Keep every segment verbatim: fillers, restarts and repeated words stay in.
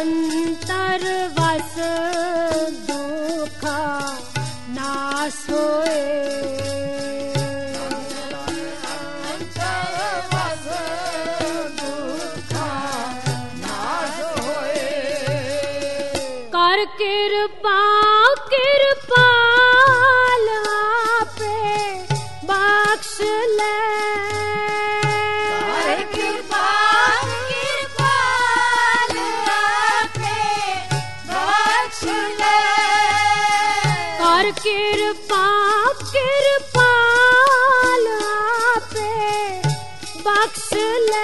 अंतर वस दुखा नाश होए। अंतर वस दुखा नाश होए। कर कृपा कृपाल आपे बख्श ले। कर कृपा कृपाल आपे बख्श ले। कर कृपा कृपाल आपे बख्श ले।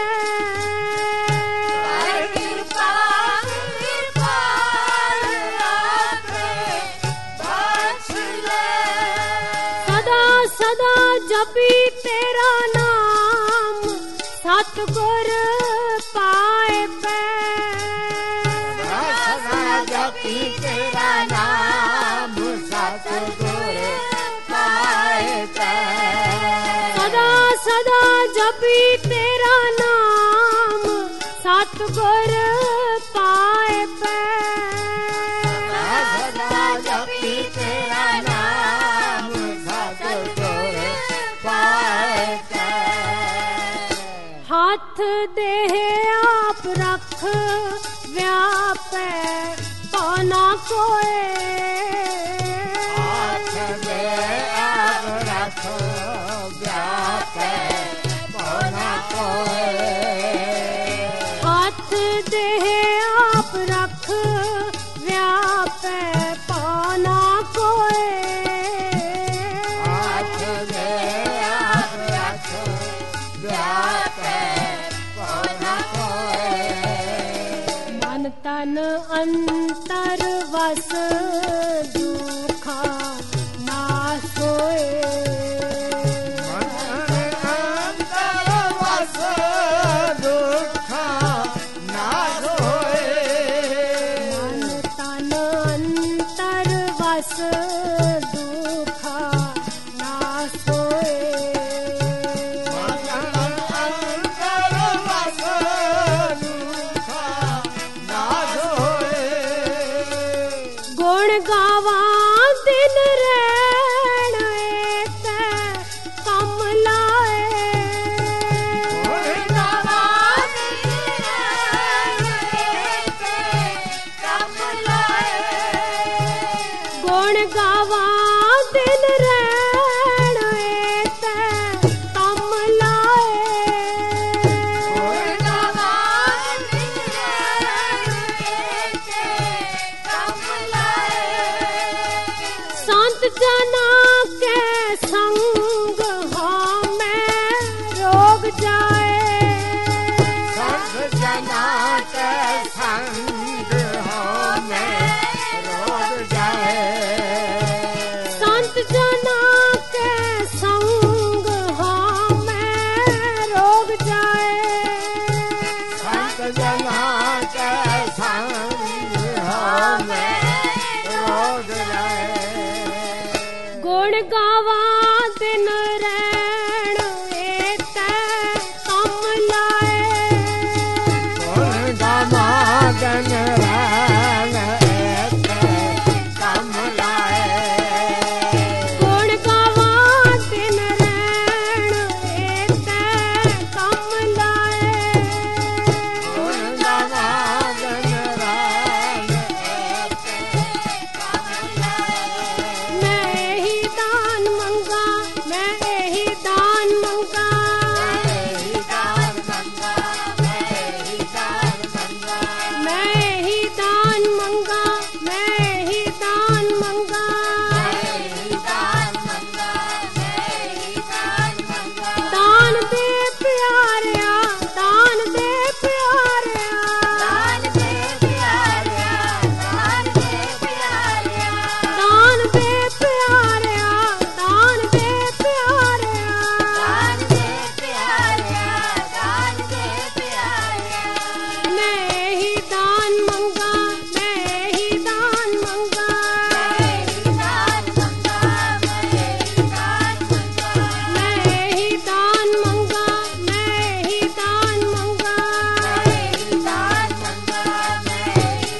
कर कृपा कृपाल आपे बख्श ले। सदा सदा जपी तेरा नाम सतगुर पाए पै। सदा जपी तेरा नाम सतगुर पाए पै। सदा सदा जपी तेरा नाम सतगुर पाए पै। सदा जपी तेरा नाम सतगुर पाए पै। हाथ देह आप रख व्यापै पाना कोए। हाथ दे आप रख व्यापै पाना कोए। हाथ देह आप रख व्यापै पाना कोए। हाथ दे आप रख व्यापै पाना कोए। मन तन अंतर वस दुखा नाश होए। अंतर वस दुखा नाश होए। मन तन अंतर वस दुखा नाश होए। अंतर वस दुखा नाश होए। गुण गावा दिन रैण ते कम लाए। गुण गावा दिन रैण ते कम लाए। गुण गावा दिन रैण ते कम लाए। गुण गावा दिन रैण ते कम लाए। संत जना के संग हाँ मैं रोग जाए। संत जना के संग हो में रोग जाए। संत जना के संग हाँ मैं रोग जाए। संत जना के संग हो में रोग जाए। गुण गावा दिन रैण ते कम लाए। गुण गावा दिन रैण ते कम लाए। गुण गावा दिन रैण ते कम लाए। गुण गावा दिन रैण ते कम लाए। मैं ही दान मंगा मैं ही दान मंगा। मेरी दान मंगा मेरी दान मंगा। मैं ही दान मंगा मैं ही दान मंगा। मेरी दान मंगा मेरी दान मंगा। दान दे प्यारिया दान दे प्यारिया। दान दे प्यारिया दान दे प्यारिया। दान दे प्यारिया दान दे प्यारिया। दान दे प्यारिया दान दे प्यारिया। मैं ही दान मंगा मैं ही दान मंगा। मेरी दान मंगा मेरी दान मंगा। मैं ही दान मंगा मैं ही दान मंगा। मेरी दान मंगा मेरी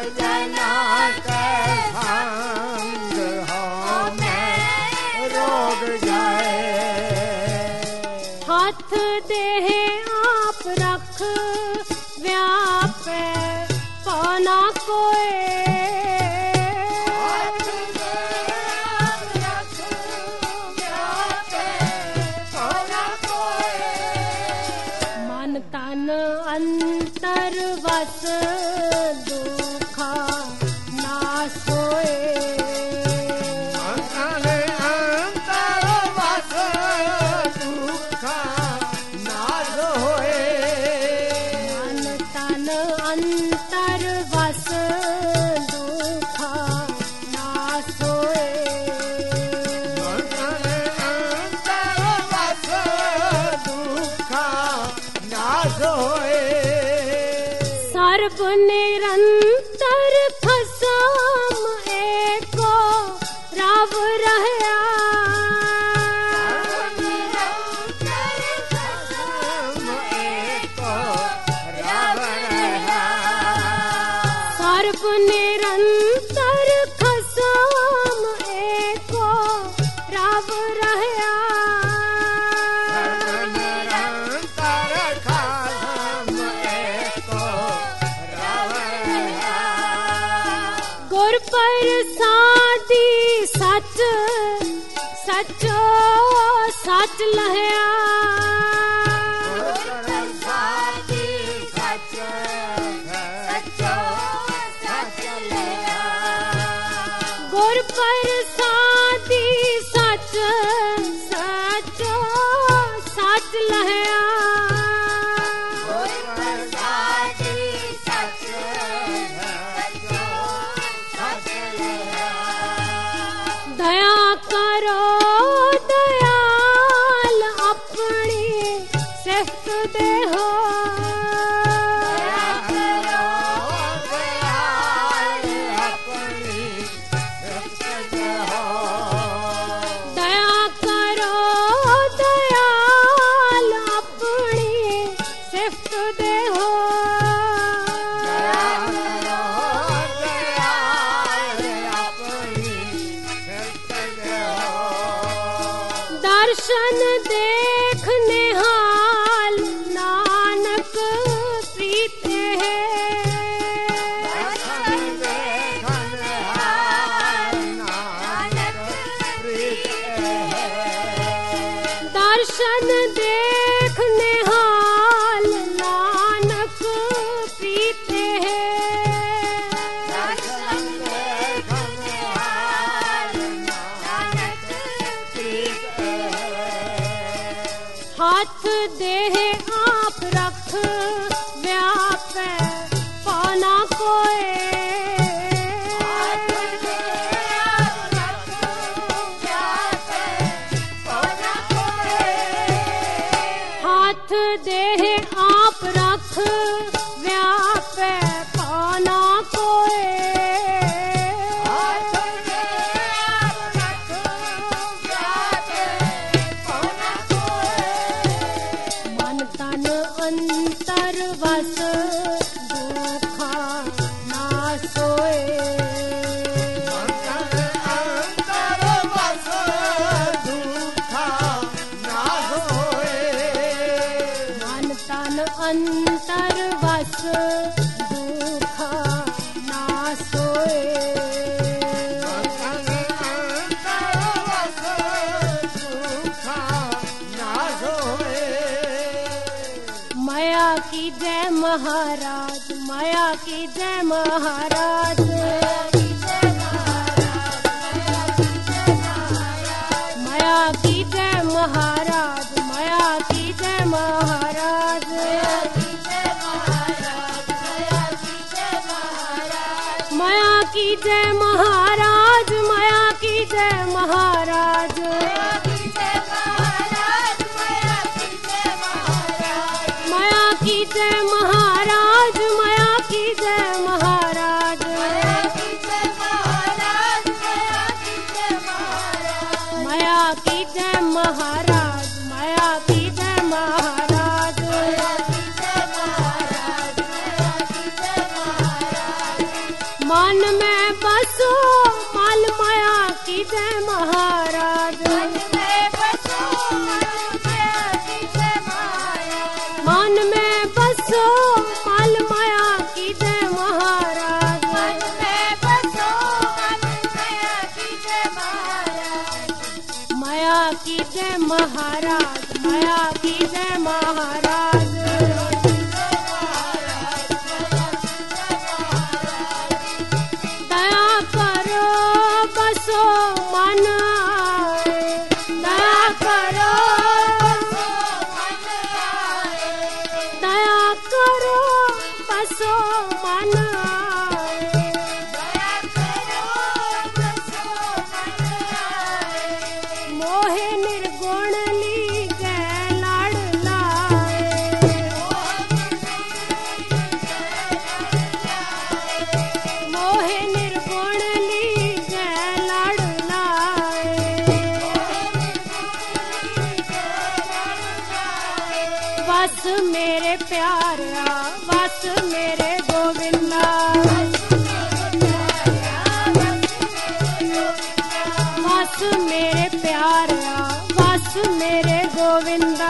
जना के संग हो में रोग जाए। हाथ देह आप रख व्यापे पाना कोई। मन तन अंतर वस दुखा नाश होए। मन अंतर वस दुखा नाश होए। मन तन अंतर वस दुखा नाश होए। मन अंतर वस दुखा नाश होए। सर्व निरंतर खसम एको रव रहया। सर्व निरंतर खसम एको रव रहया। गुर प्रसादी सच सचो सच लहया। गुर प्रसादी सच सचो सच लहया। दया करो दयाल अपनी सिफ्त देहो। दया करो दयाल अपनी सिफ्त देहो। दर्शन देखने हाल नानक प्रीत है। दर्शन देखने हाल नानक प्रीत है। हाथ देह आप रख व्यापे पाना कोई। हाथ देह आप रख व्यापे पाना कोई। मन तन अंतर वस दुखा नाश होए। मन तन अंतर वस दुखा नाश होए। माया की जय महाराज। माया की जय महाराज। माया की जय महाराज। माया की जय महाराज। माया की जय महाराज। माया की जय महाराज। माया की जय महाराज। माया की जय महाराज। माया की जय महाराज। माया की जय महाराज। महाराज माया की जय महाराज। दया करो बसो मन आए, दया करो दया करो बसो मन आए, मोहे निर्गुण ली गए लाड़ लाए, मोहे निर्गुण ली गए लाड़ लाए, बस मेरे प्यारा बस मेरे गोविंदा, बस मेरे प्यारा बस मेरे गोविंदा,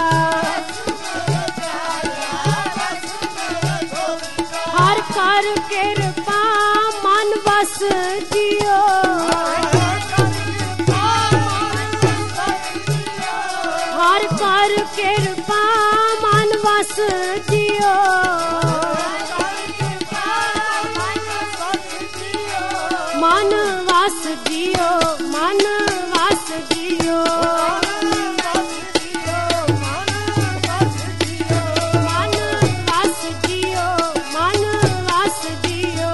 हर कर कृपा मन बस जियो, हर कर कृपा मन बस जियो, मन वास जियो मन वास जियो, मन वास जियो मन वास जियो,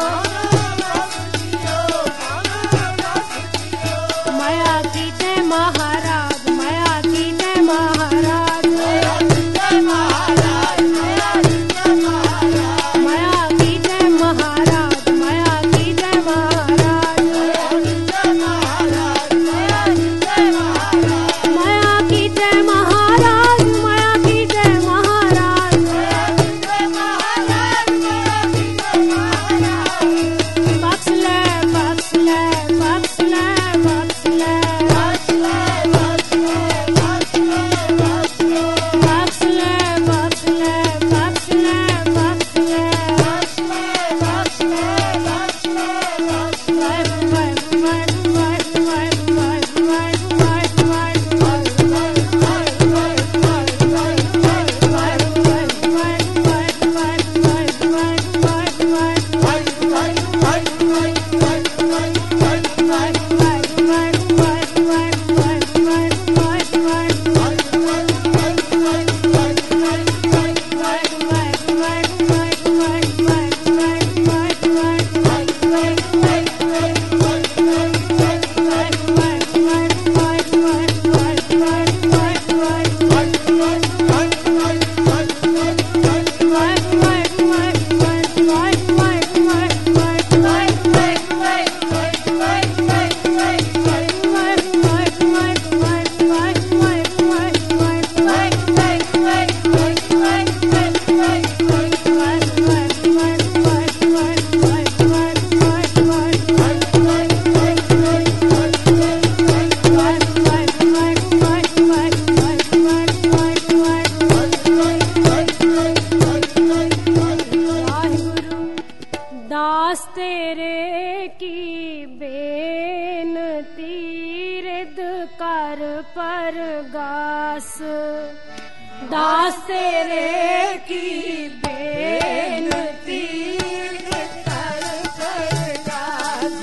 माया की जय महाराज माया की जय महाराज, माया की जय महाराज माया की जय महाराज, माया की जय महाराज, माया की जय महाराज, माया की जय महाराज, बख्श ले बख्श ले बख्श ले बख्श ले, बख्श ले बख्श ले बख्श ले बख्श ले, दास तेरे की बेनती रिद कर परगास, दास तेरे की बेनती रिद कर परगास,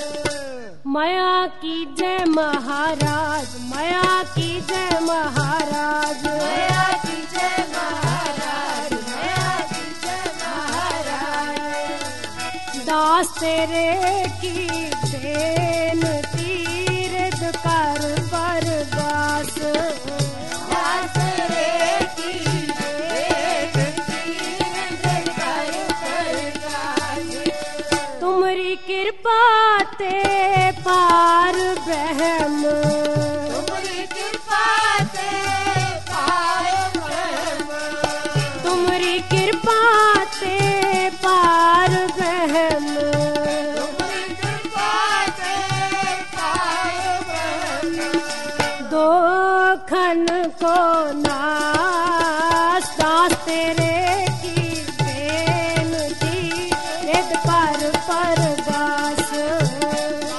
माया की जय महाराज माया की जय महाराज, माया की जय महाराज माया की जय महाराज, दास तेरे की बेनती रिद कर परगास, दास तेरे की बेनती रिद कर परगास, तुमरी कृपा ते पार ब्रह्म, तुमरी कृपा ते पार ब्रह्म, तुमरी कृपा ते पार ब्रह्म, तुमरी कृपा ते पार ब्रह्म, दो खन को नास, दास तेरे की बेनती रिद कर परगास,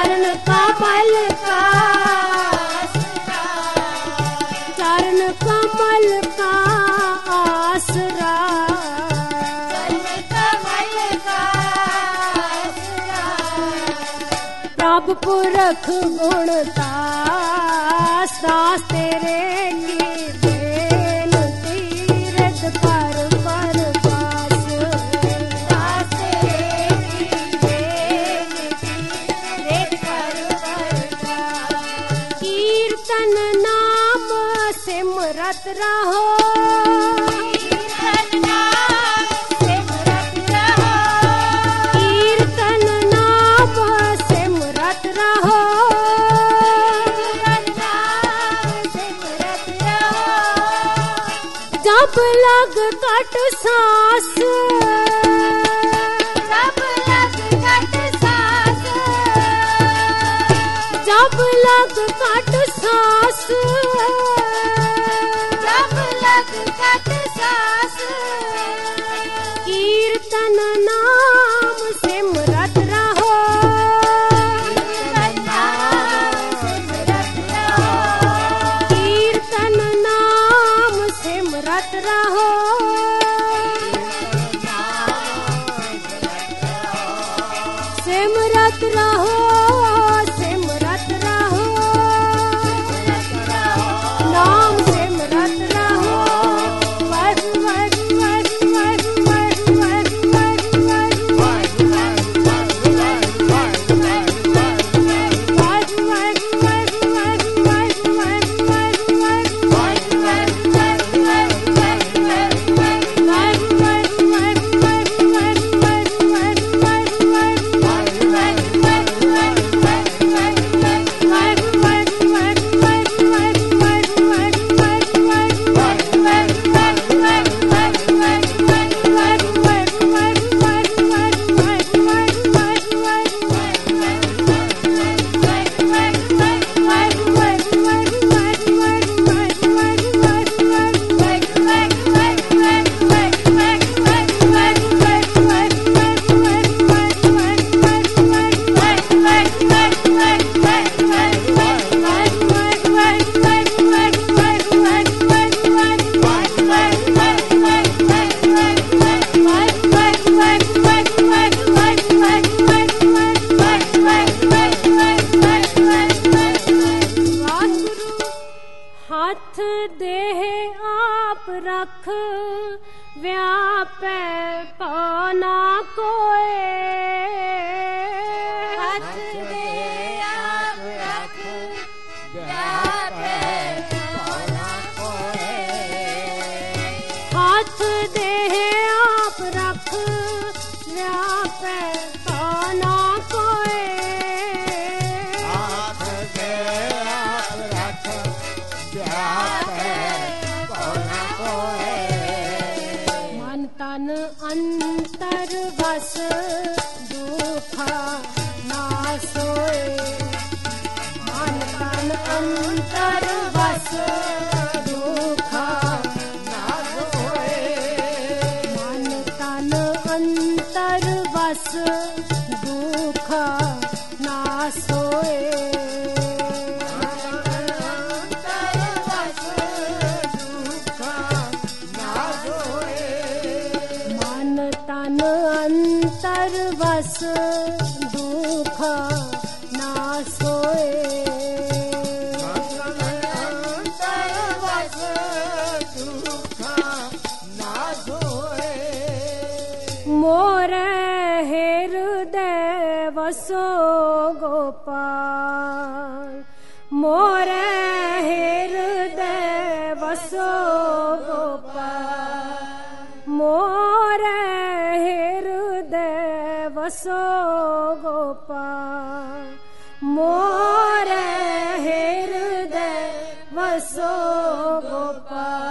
चरण कमल का चरण कमल का आसरा प्रभु पुरख गुणतास दास तेरे की देन तीरथ पर पर पास दास तेरे की देन तीरथ पर पर पास कीर्तन नाम सिमरत रहो कीर्तन नाम सिमरत रहो कीर्तन नाम सिमरत रहो जब लग कट सांस जब लग कट सांस जब लग कट सांस जब लग कट सांस कीर्तन नाम सिमरत रहो कीर्तन नाम सिमरत रहो सिमरत रहो सिमरत रहो नाम सिमरत रहो वरु वरु वरु वरु वरु वरु वरु हाथ देह आप रख व्यापै पाना कोय हाथ देह आप रख व्यापै पाना कोय हाथ देह आप रख व्यापै पाना कोय हाथ दे आप रख व्यापै पाना कोय मन तन अंतर बस दुखा ना सोए मन तन अंतर बस दुखा ना सोए मन तन अंतर बस दुखा ना सोए मन तन अंतर बस दुख ना सोए मोर हृदय वसो गोपाल मोर हृदय वसो गोपाल मोर हृदय वसो गोपाल मोर हृदय वसो गोपाल